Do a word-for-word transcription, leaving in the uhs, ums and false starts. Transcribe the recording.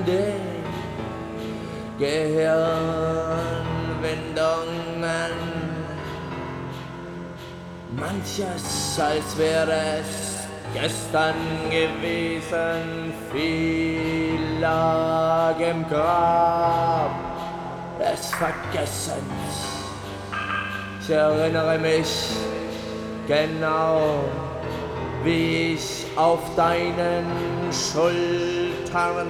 Gehirnwindungen. Manches, als wäre es gestern gewesen, viel lag im Grab des Vergessens. Ich erinnere mich genau, wie ich auf deinen Schultern